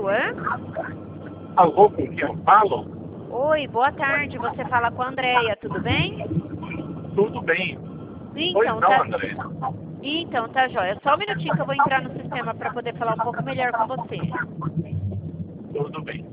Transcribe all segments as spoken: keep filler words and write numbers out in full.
Cauã? Alô, com quem eu falo? Oi, boa tarde. Você fala com a Andréia, tudo bem? Tudo bem. Então, Pois tá... não, André. Então, tá jóia. Só um minutinho que eu vou entrar no sistema para poder falar um pouco melhor com você. Tudo bem.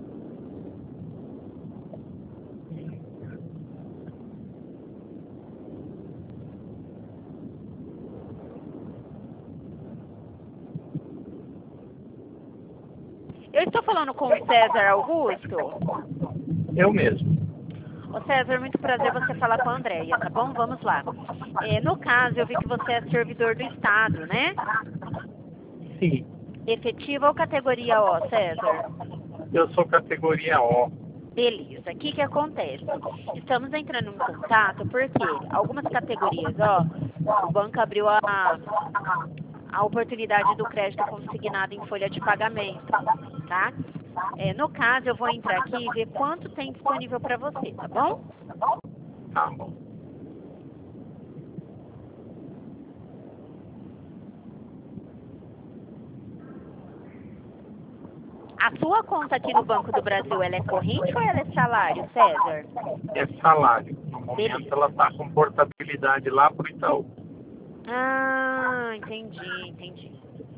Eu estou falando com o César Augusto. Eu mesmo. Ô César, muito prazer você falar com a Andréia, tá bom? Vamos lá. É, no caso, eu vi que você é servidor do Estado, né? Sim, Efetiva ou categoria O, César? eu sou categoria O. Beleza. O que que acontece? Estamos entrando em contato porque algumas categorias, ó, o banco abriu a, a oportunidade do crédito consignado em folha de pagamento, tá? É, no caso, eu vou entrar aqui e ver quanto tem disponível para você, tá bom? Tá bom. A sua conta aqui no Banco do Brasil, ela é corrente ou ela é salário, César? É salário. No momento Beleza. ela está com portabilidade lá pro Itaú. Ah, entendi, entendi.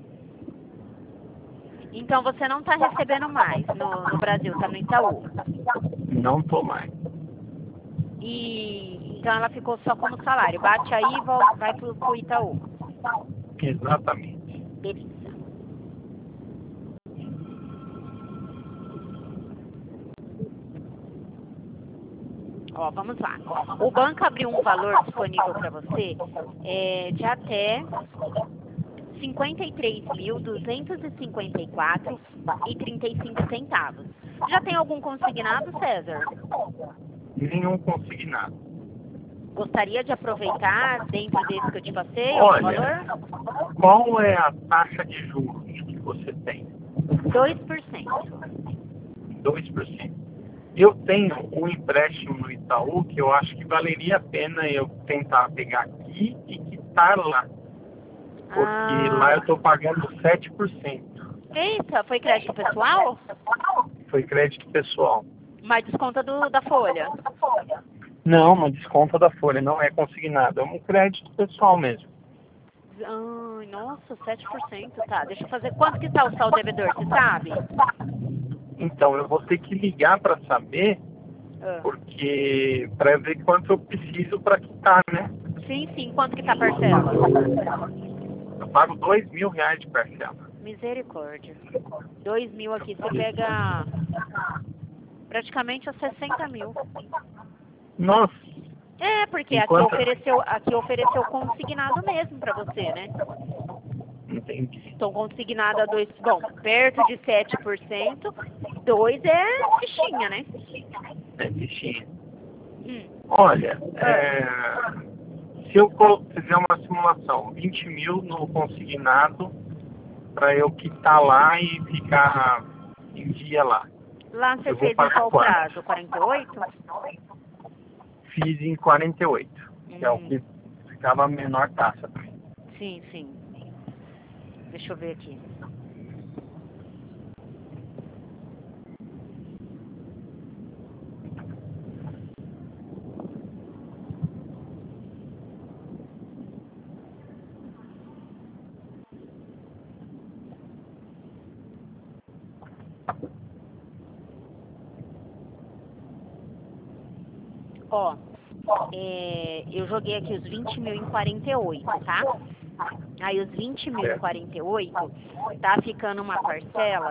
Então você não está recebendo mais no, no Brasil, está no Itaú. Não tô mais. E então ela ficou só como salário. Bate aí e volta, vai pro, pro Itaú. Exatamente. Beleza. Ó, vamos lá. O banco abriu um valor disponível para você é, de até cinquenta e três mil, duzentos e cinquenta e quatro reais e trinta e cinco centavos. Já tem algum consignado, César? Nenhum consignado. Gostaria de aproveitar dentro desse que eu te passei, algum Olha, valor? qual é a taxa de juros que você tem? dois por cento. dois por cento. Eu tenho um empréstimo no Itaú que eu acho que valeria a pena eu tentar pegar aqui e quitar lá. Porque Ah, lá eu estou pagando sete por cento. eita, foi crédito pessoal? Foi crédito pessoal. Mas desconta do, da folha. Não, uma desconta da folha, não é consignado. É um crédito pessoal mesmo. Ai, nossa, sete por cento, tá. Deixa eu fazer. Quanto que tá o saldo devedor, você sabe? Então, eu vou ter que ligar para saber, Ah. porque para ver quanto eu preciso para quitar, né? Sim, sim. Quanto que tá a parcela? Eu pago dois mil reais de parcela. Misericórdia. Dois mil aqui, você pega praticamente os sessenta mil. Nossa, É, porque aqui Enquanto- ofereceu, aqui ofereceu consignado mesmo pra você, né? entendi. Então, consignado a dois, bom, perto de sete por cento, dois é fichinha, né? É bichinho. Hum. Olha, Ah. é, se eu colo- fizer uma simulação, vinte mil no consignado, para eu quitar lá e ficar em dia lá. Lá você Eu vou fez em pagar qual quanto? prazo? quarenta e oito? Fiz em quarenta e oito, que é o Hum. que ficava a menor taxa para mim. Sim, sim. Deixa eu ver aqui. Ó, é, eu joguei aqui os vinte mil em quarenta e oito, tá? Aí os vinte mil em quarenta e oito tá ficando uma parcela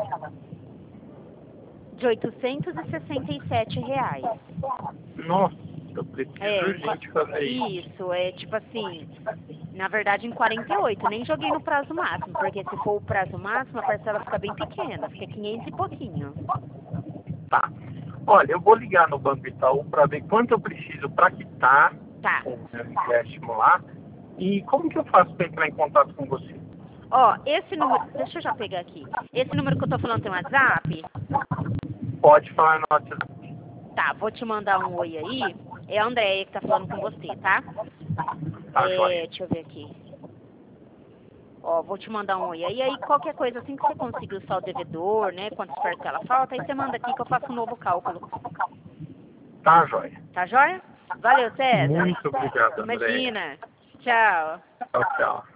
de oitocentos e sessenta e sete reais. Nossa, eu preciso É, urgente fazer isso. isso, é tipo assim, na verdade em quarenta e oito, nem joguei no prazo máximo, porque se for o prazo máximo, a parcela fica bem pequena, fica quinhentos e pouquinho. Tá. Olha, eu vou ligar no Banco Itaú para ver quanto eu preciso para quitar Tá. o meu empréstimo lá. E como que eu faço para entrar em contato com você? Ó, esse número, deixa eu já pegar aqui. Esse número que eu tô falando tem um WhatsApp? Pode falar no WhatsApp. Tá, vou te mandar um oi aí. É a Andréia que tá falando com você, tá? Tá, É, joia. deixa eu ver aqui. Ó, vou te mandar um oi. E aí, qualquer coisa, assim que você conseguir o saldo devedor, né? Quantas parcelas falta, aí você manda aqui que eu faço um novo cálculo. Tá, joia. Tá joia? Valeu, César. Muito obrigado, André. Imagina. Tchau. Tchau, tchau.